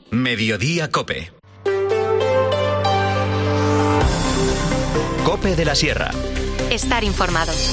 Mediodía Cope. Cope de la Sierra. Estar informados.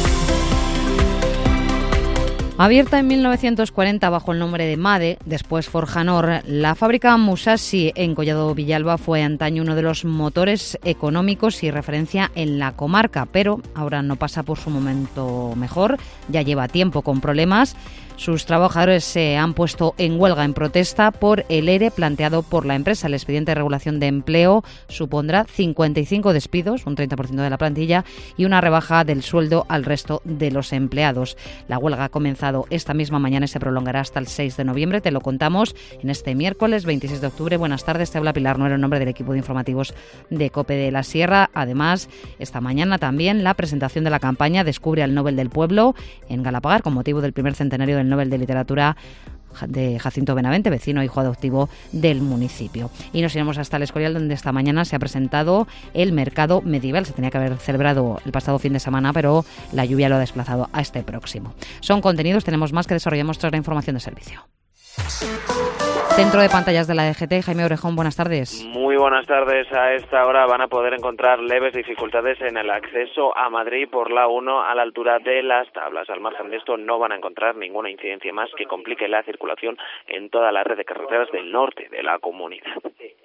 Abierta en 1940 bajo el nombre de MADE, después Forjanor, la fábrica Musashi en Collado Villalba fue antaño uno de los motores económicos y referencia en la comarca, pero ahora no pasa por su momento mejor, ya lleva tiempo con problemas. Sus trabajadores se han puesto en huelga en protesta por el ERE planteado por la empresa. El expediente de regulación de empleo supondrá 55 despidos, un 30% de la plantilla, y una rebaja del sueldo al resto de los empleados. La huelga ha comenzado esta misma mañana y se prolongará hasta el 6 de noviembre. Te lo contamos en este miércoles 26 de octubre. Buenas tardes, te habla Pilar Nuero en nombre del equipo de informativos de COPE de la Sierra. Además, esta mañana también la presentación de la campaña Descubre al Nobel del Pueblo en Galapagar con motivo del primer centenario del Nobel de Literatura de Jacinto Benavente, vecino e hijo adoptivo del municipio. Y nos iremos hasta el Escorial, donde esta mañana se ha presentado el mercado medieval. Se tenía que haber celebrado el pasado fin de semana, pero la lluvia lo ha desplazado a este próximo. Son contenidos, tenemos más que desarrollamos tras la información de servicio. Centro de pantallas de la DGT, Jaime Orejón, buenas tardes. Muy buenas tardes. A esta hora van a poder encontrar leves dificultades en el acceso a Madrid por la 1 a la altura de las Tablas. Al margen de esto no van a encontrar ninguna incidencia más que complique la circulación en toda la red de carreteras del norte de la comunidad.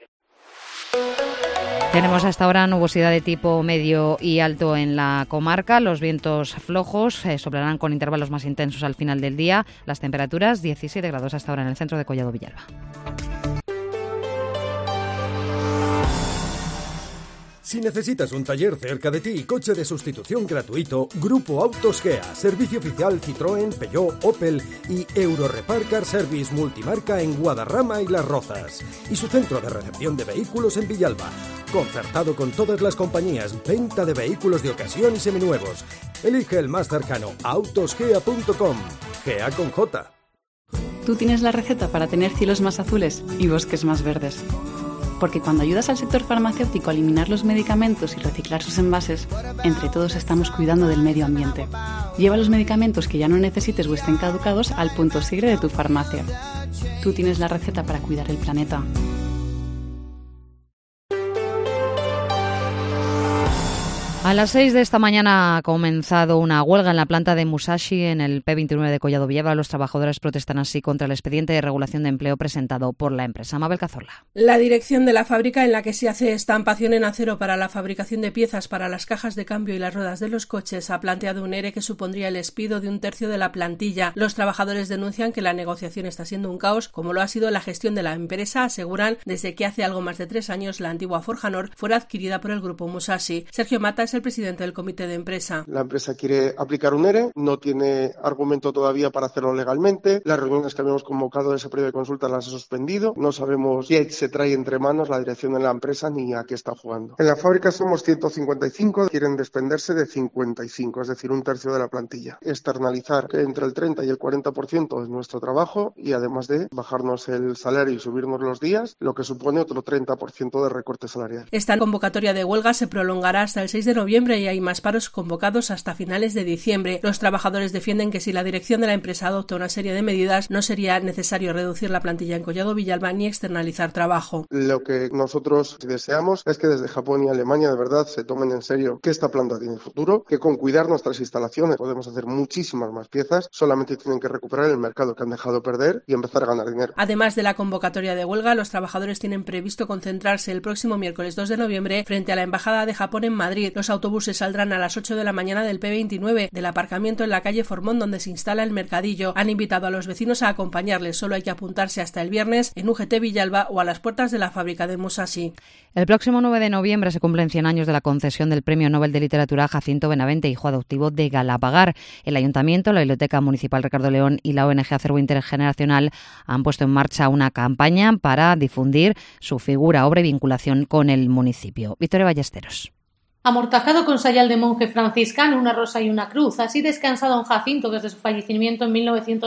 Tenemos hasta ahora nubosidad de tipo medio y alto en la comarca. Los vientos flojos soplarán con intervalos más intensos al final del día. Las temperaturas 17 grados hasta ahora en el centro de Collado Villalba. Si necesitas un taller cerca de ti y coche de sustitución gratuito, Grupo Autos Gea, servicio oficial Citroën, Peugeot, Opel y Eurorepar Car Service multimarca en Guadarrama y Las Rozas. Y su centro de recepción de vehículos en Villalba. Concertado con todas las compañías, venta de vehículos de ocasión y seminuevos. Elige el más cercano, autosgea.com. Gea con J. Tú tienes la receta para tener cielos más azules y bosques más verdes. Porque cuando ayudas al sector farmacéutico a eliminar los medicamentos y reciclar sus envases, entre todos estamos cuidando del medio ambiente. Lleva los medicamentos que ya no necesites o estén caducados al punto sigre de tu farmacia. Tú tienes la receta para cuidar el planeta. A las 6 de esta mañana ha comenzado una huelga en la planta de Musashi en el P29 de Collado Villalba. Los trabajadores protestan así contra el expediente de regulación de empleo presentado por la empresa. Mabel Cazorla. La dirección de la fábrica en la que se hace estampación en acero para la fabricación de piezas para las cajas de cambio y las ruedas de los coches ha planteado un ERE que supondría el despido de un tercio de la plantilla. Los trabajadores denuncian que la negociación está siendo un caos, como lo ha sido la gestión de la empresa, aseguran, desde que hace algo más de 3 años la antigua Forjanor fuera adquirida por el grupo Musashi. Sergio Mata es el presidente del comité de empresa. La empresa quiere aplicar un ERE, no tiene argumento todavía para hacerlo legalmente. Las reuniones que habíamos convocado de ese periodo de consulta las ha suspendido. No sabemos qué se trae entre manos la dirección de la empresa ni a qué está jugando. En la fábrica somos 155, quieren desprenderse de 55, es decir, un tercio de la plantilla. Externalizar entre el 30 y el 40% de nuestro trabajo y además de bajarnos el salario y subirnos los días, lo que supone otro 30% de recorte salarial. Esta convocatoria de huelga se prolongará hasta el 6 de noviembre y hay más paros convocados hasta finales de diciembre. Los trabajadores defienden que si la dirección de la empresa adopta una serie de medidas, no sería necesario reducir la plantilla en Collado Villalba ni externalizar trabajo. Lo que nosotros deseamos es que desde Japón y Alemania de verdad se tomen en serio que esta planta tiene futuro, que con cuidar nuestras instalaciones podemos hacer muchísimas más piezas, solamente tienen que recuperar el mercado que han dejado perder y empezar a ganar dinero. Además de la convocatoria de huelga, los trabajadores tienen previsto concentrarse el próximo miércoles 2 de noviembre frente a la Embajada de Japón en Madrid. Los autobuses saldrán a las 8 de la mañana del P29 del aparcamiento en la calle Formón donde se instala el mercadillo. Han invitado a los vecinos a acompañarles, solo hay que apuntarse hasta el viernes en UGT Villalba o a las puertas de la fábrica de Musashi. El próximo 9 de noviembre se cumplen 100 años de la concesión del Premio Nobel de Literatura Jacinto Benavente, hijo adoptivo de Galapagar. El Ayuntamiento, la Biblioteca Municipal Ricardo León y la ONG Acervo Intergeneracional han puesto en marcha una campaña para difundir su figura, obra y vinculación con el municipio. Victoria Ballesteros. Amortajado con sayal de monje franciscano, una rosa y una cruz. Así descansa don Jacinto desde su fallecimiento en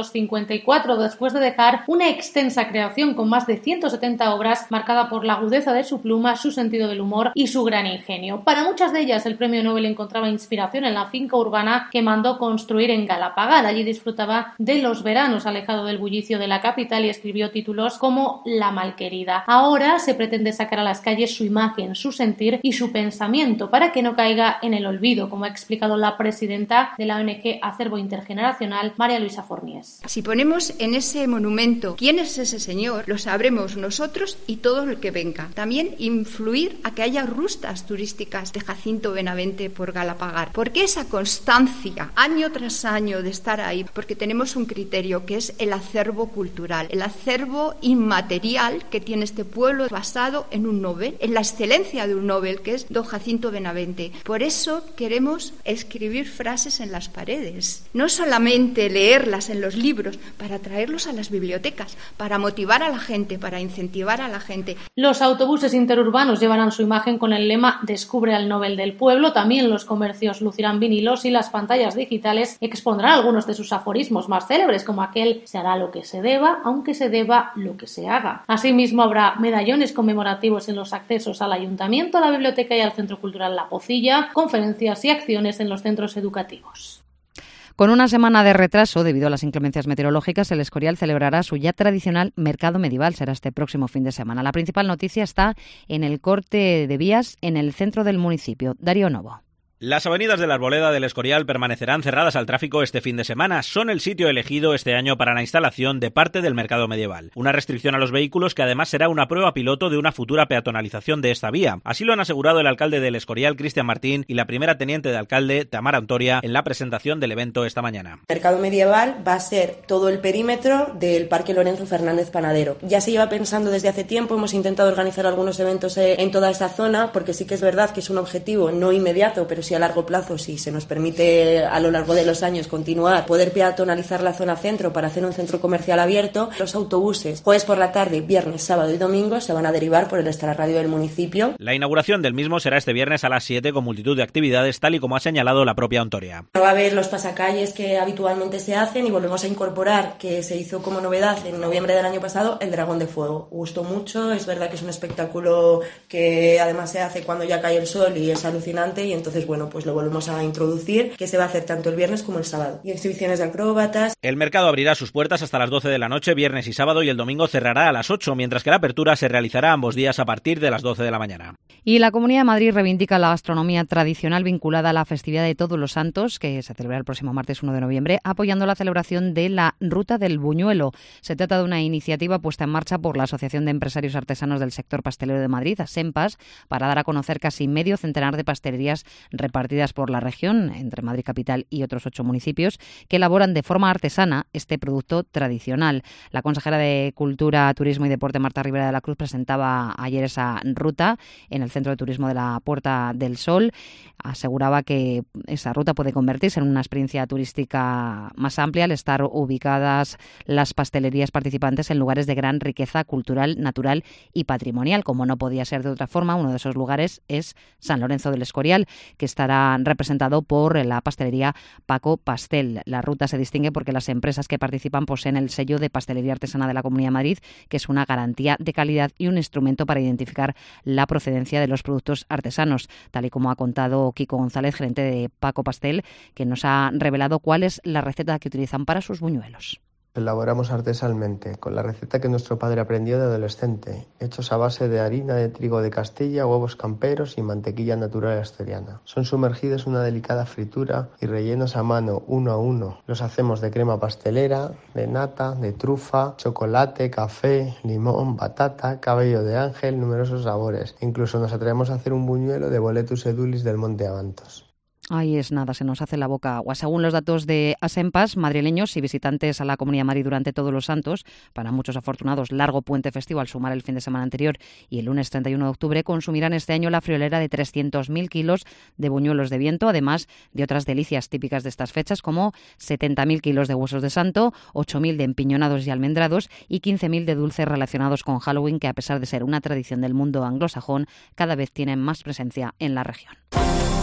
1954, después de dejar una extensa creación con más de 170 obras, marcada por la agudeza de su pluma, su sentido del humor y su gran ingenio. Para muchas de ellas, el premio Nobel encontraba inspiración en la finca urbana que mandó construir en Galapagar. Allí disfrutaba de los veranos, alejado del bullicio de la capital, y escribió títulos como La malquerida. Ahora se pretende sacar a las calles su imagen, su sentir y su pensamiento, para que no caiga en el olvido, como ha explicado la presidenta de la ONG Acervo Intergeneracional, María Luisa Forniés. Si ponemos en ese monumento quién es ese señor, lo sabremos nosotros y todo el que venga. También influir a que haya rutas turísticas de Jacinto Benavente por Galapagar. ¿Por qué esa constancia, año tras año, de estar ahí? Porque tenemos un criterio que es el acervo cultural, el acervo inmaterial que tiene este pueblo, basado en un Nobel, en la excelencia de un Nobel, que es don Jacinto Benavente. Por eso queremos escribir frases en las paredes, no solamente leerlas en los libros, para traerlos a las bibliotecas, para motivar a la gente, para incentivar a la gente. Los autobuses interurbanos llevarán su imagen con el lema Descubre al Nobel del pueblo. También los comercios lucirán vinilos y las pantallas digitales expondrán algunos de sus aforismos más célebres, como aquel: se hará lo que se deba, aunque se deba lo que se haga. Asimismo, habrá medallones conmemorativos en los accesos al ayuntamiento, a la biblioteca y al Centro Cultural La Pocilla, conferencias y acciones en los centros educativos. Con una semana de retraso debido a las inclemencias meteorológicas, el Escorial celebrará su ya tradicional mercado medieval. Será este próximo fin de semana. La principal noticia está en el corte de vías en el centro del municipio. Darío Novo. Las avenidas de la Arboleda del Escorial permanecerán cerradas al tráfico este fin de semana. Son el sitio elegido este año para la instalación de parte del mercado medieval. Una restricción a los vehículos que además será una prueba piloto de una futura peatonalización de esta vía. Así lo han asegurado el alcalde del Escorial, Cristian Martín, y la primera teniente de alcalde, Tamara Antoria, en la presentación del evento esta mañana. El mercado medieval va a ser todo el perímetro del Parque Lorenzo Fernández Panadero. Ya se lleva pensando desde hace tiempo, hemos intentado organizar algunos eventos en toda esa zona, porque sí que es verdad que es un objetivo no inmediato, pero sí a largo plazo, si se nos permite a lo largo de los años continuar, poder peatonalizar la zona centro para hacer un centro comercial abierto. Los autobuses, jueves por la tarde, viernes, sábado y domingo, se van a derivar por el extrarradio del municipio. La inauguración del mismo será este viernes a las 7 con multitud de actividades, tal y como ha señalado la propia Antoria. Va a haber los pasacalles que habitualmente se hacen y volvemos a incorporar, que se hizo como novedad en noviembre del año pasado, el Dragón de Fuego. Gustó mucho, es verdad que es un espectáculo que además se hace cuando ya cae el sol y es alucinante, y entonces bueno, pues lo volvemos a introducir, que se va a hacer tanto el viernes como el sábado. Y exhibiciones de acróbatas. El mercado abrirá sus puertas hasta las 12 de la noche, viernes y sábado, y el domingo cerrará a las 8, mientras que la apertura se realizará ambos días a partir de las 12 de la mañana. Y la Comunidad de Madrid reivindica la gastronomía tradicional vinculada a la festividad de Todos los Santos, que se celebrará el próximo martes 1 de noviembre, apoyando la celebración de la Ruta del Buñuelo. Se trata de una iniciativa puesta en marcha por la Asociación de Empresarios Artesanos del Sector Pastelero de Madrid, ASEMPAS, para dar a conocer casi medio centenar de pastelerías repartidas por la región, entre Madrid capital y otros 8 municipios, que elaboran de forma artesana este producto tradicional. La consejera de Cultura, Turismo y Deporte, Marta Rivera de la Cruz, presentaba ayer esa ruta en el Centro de Turismo de la Puerta del Sol. Aseguraba que esa ruta puede convertirse en una experiencia turística más amplia al estar ubicadas las pastelerías participantes en lugares de gran riqueza cultural, natural y patrimonial. Como no podía ser de otra forma, uno de esos lugares es San Lorenzo del Escorial, que estará representado por la pastelería Paco Pastel. La ruta se distingue porque las empresas que participan poseen el sello de Pastelería Artesana de la Comunidad de Madrid, que es una garantía de calidad y un instrumento para identificar la procedencia de los productos artesanos, tal y como ha contado Kiko González, gerente de Paco Pastel, que nos ha revelado cuál es la receta que utilizan para sus buñuelos. Elaboramos artesanalmente, con la receta que nuestro padre aprendió de adolescente, hechos a base de harina de trigo de Castilla, huevos camperos y mantequilla natural asturiana. Son sumergidos en una delicada fritura y rellenos a mano, uno a uno. Los hacemos de crema pastelera, de nata, de trufa, chocolate, café, limón, batata, cabello de ángel, numerosos sabores. Incluso nos atrevemos a hacer un buñuelo de boletus edulis del Monte Avantos. Ahí es nada, se nos hace la boca agua. Según los datos de ASEMPAS, madrileños y visitantes a la Comunidad de Madrid durante Todos los Santos, para muchos afortunados, largo puente festivo al sumar el fin de semana anterior y el lunes 31 de octubre, consumirán este año la friolera de 300.000 kilos de buñuelos de viento, además de otras delicias típicas de estas fechas, como 70.000 kilos de huesos de santo, 8.000 de empiñonados y almendrados y 15.000 de dulces relacionados con Halloween, que a pesar de ser una tradición del mundo anglosajón, cada vez tienen más presencia en la región.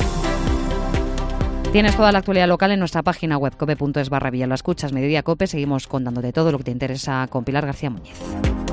Tienes toda la actualidad local en nuestra página web cope.es/Villalba. Escuchas Mediodía Cope. Seguimos contándote todo lo que te interesa con Pilar García Muñiz.